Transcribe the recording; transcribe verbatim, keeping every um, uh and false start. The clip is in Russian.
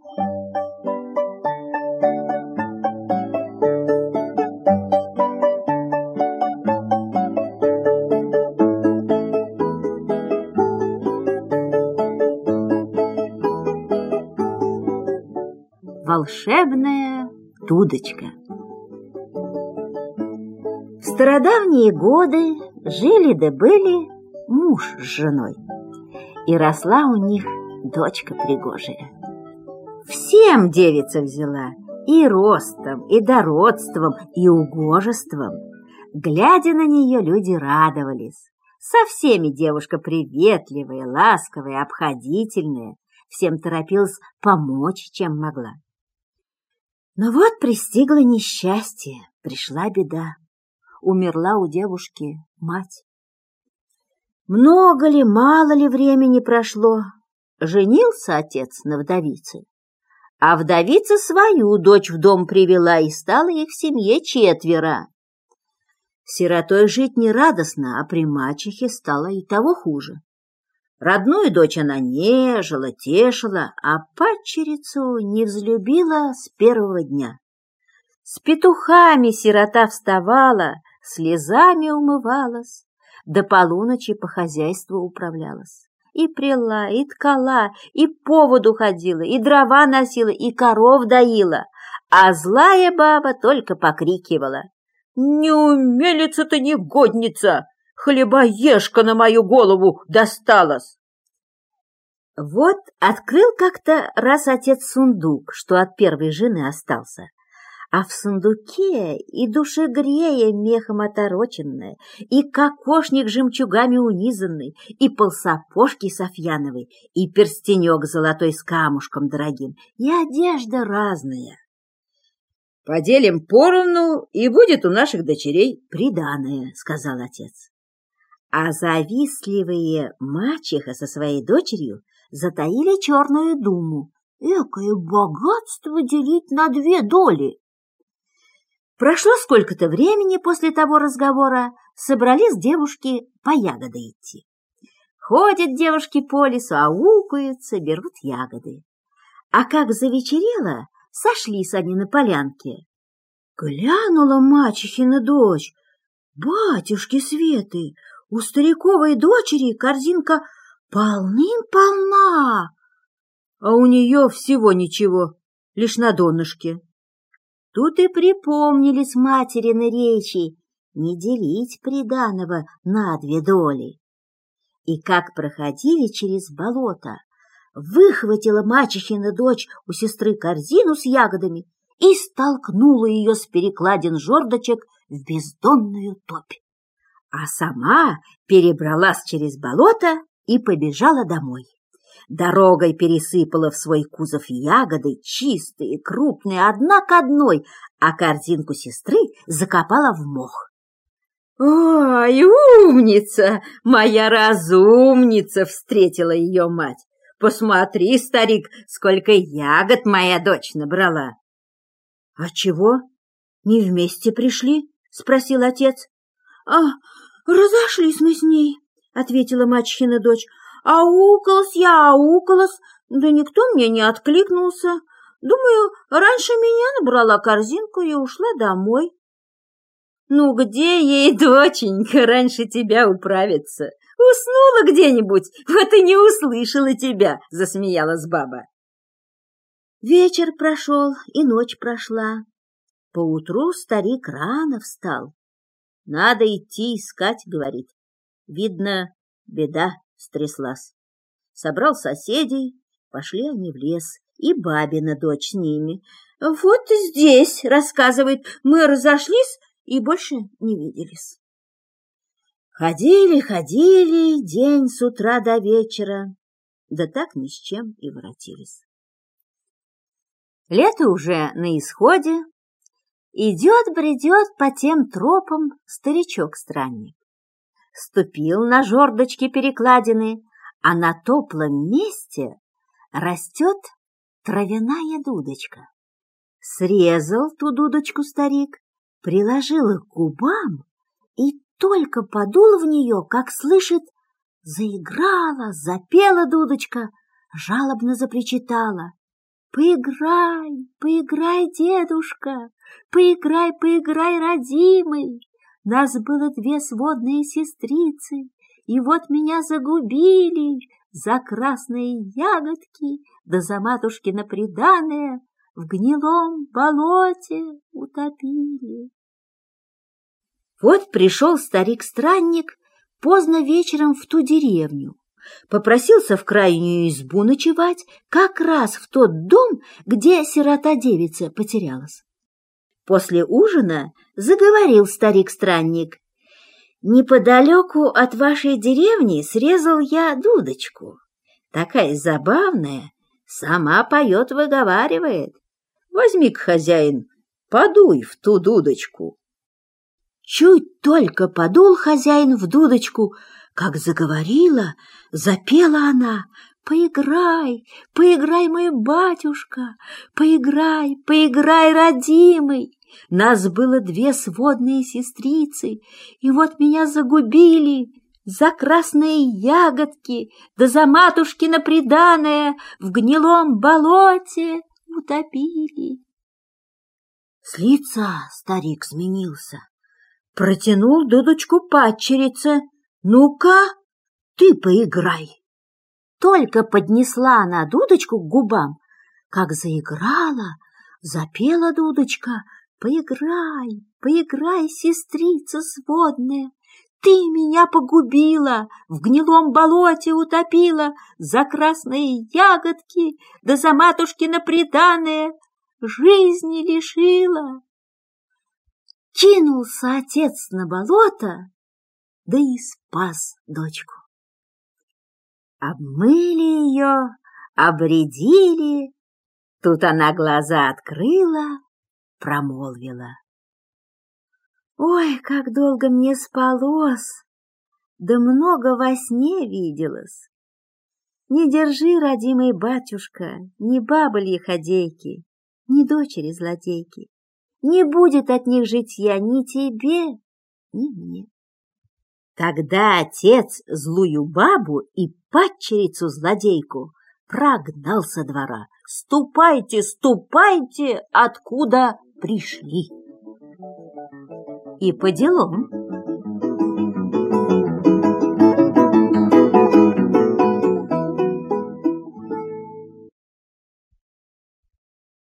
Волшебная дудочка. В стародавние годы жили да были муж с женой, и росла у них дочка пригожая. Всем девица взяла, и ростом, и дородством, и угожеством. Глядя на нее, люди радовались. Со всеми девушка приветливая, ласковая, обходительная, всем торопилась помочь, чем могла. Но вот пристигло несчастье, пришла беда. Умерла у девушки мать. Много ли, мало ли времени прошло, женился отец на вдовице, а вдовица свою дочь в дом привела, и стало их в семье четверо. Сиротой жить не радостно, а при мачехе стало и того хуже. Родную дочь она нежила, тешила, а падчерицу не взлюбила с первого дня. С петухами сирота вставала, слезами умывалась, до полуночи по хозяйству управлялась. И пряла, и ткала, и по воду ходила, и дрова носила, и коров доила, а злая баба только покрикивала: «Не умелица-то негодница! Хлебоежка на мою голову досталась!» Вот открыл как-то раз отец сундук, что от первой жены остался, а в сундуке и душегрея мехом отороченная, и кокошник жемчугами унизанный, и полсапожки софьяновой, и перстенек золотой с камушком дорогим, и одежда разная. «Поделим поровну, и будет у наших дочерей приданое», — сказал отец. А завистливые мачеха со своей дочерью затаили черную думу: экое богатство делить на две доли. Прошло сколько-то времени после того разговора, собрались девушки по ягоды идти. Ходят девушки по лесу, аукаются, берут ягоды. А как завечерело, сошлись они на полянке. Глянула мачехина дочь: батюшки светы, у стариковой дочери корзинка полным-полна, а у нее всего ничего, лишь на донышке. Тут и припомнились материны речи не делить приданого на две доли. И как проходили через болото, выхватила мачехина дочь у сестры корзину с ягодами и столкнула ее с перекладин жердочек в бездонную топь, а сама перебралась через болото и побежала домой. Дорогой пересыпала в свой кузов ягоды, чистые, крупные, одна к одной, а корзинку сестры закопала в мох. «Ой, умница! Моя разумница!» — встретила ее мать. «Посмотри, старик, сколько ягод моя дочь набрала!» «А чего? Не вместе пришли?» — спросил отец. «А, разошлись мы с ней», — ответила мачехина дочь. «Аукалась я, аукалась, да никто мне не откликнулся. Думаю, раньше меня набрала корзинку и ушла домой». «Ну где ей, доченька, раньше тебя управиться? Уснула где-нибудь, вот и не услышала тебя», — засмеялась баба. Вечер прошел, и ночь прошла. Поутру старик рано встал. «Надо идти искать», — говорит. «Видно, беда стряслась». Собрал соседей, пошли они в лес, и бабина дочь с ними. «Вот здесь, — рассказывает, — мы разошлись и больше не виделись». Ходили, ходили день с утра до вечера, да так ни с чем и воротились. Лето уже на исходе, идет-бредет по тем тропам старичок-странник. Ступил на жердочки перекладины, а на топлом месте растет травяная дудочка. Срезал ту дудочку старик, приложил их к губам и только подул в нее, как слышит, заиграла, запела дудочка, жалобно запричитала. Поиграй, поиграй, дедушка, поиграй, поиграй, родимый. Нас было две сводные сестрицы, и вот меня загубили за красные ягодки, да за матушкино приданое в гнилом болоте утопили. Вот пришел старик-странник поздно вечером в ту деревню, попросился в крайнюю избу ночевать, как раз в тот дом, где сирота-девица потерялась. После ужина заговорил старик-странник: «Неподалеку от вашей деревни срезал я дудочку. Такая забавная, сама поет, выговаривает. Возьми-ка, хозяин, подуй в ту дудочку». Чуть только подул хозяин в дудочку, как заговорила, запела она: «Поиграй, поиграй, мой батюшка, поиграй, поиграй, родимый. Нас было две сводные сестрицы, и вот меня загубили за красные ягодки, да за матушкино приданое в гнилом болоте утопили». С лица старик сменился, протянул дудочку падчерице: «Ну-ка, ты поиграй». Только поднесла она дудочку к губам, как заиграла, запела дудочка: «Поиграй, поиграй, сестрица сводная, ты меня погубила, в гнилом болоте утопила, за красные ягодки, да за матушкино приданое жизни лишила». Кинулся отец на болото, да и спас дочку. Обмыли ее, обредили, тут она глаза открыла, промолвила: «Ой, как долго мне спалось, да много во сне виделось. Не держи, родимый батюшка, ни бабы лиходейки, ни дочери злодейки. Не будет от них житья ни тебе, ни мне». Тогда отец злую бабу и падчерицу-злодейку прогнал со двора: «Ступайте, ступайте, откуда пришли!» И по делам.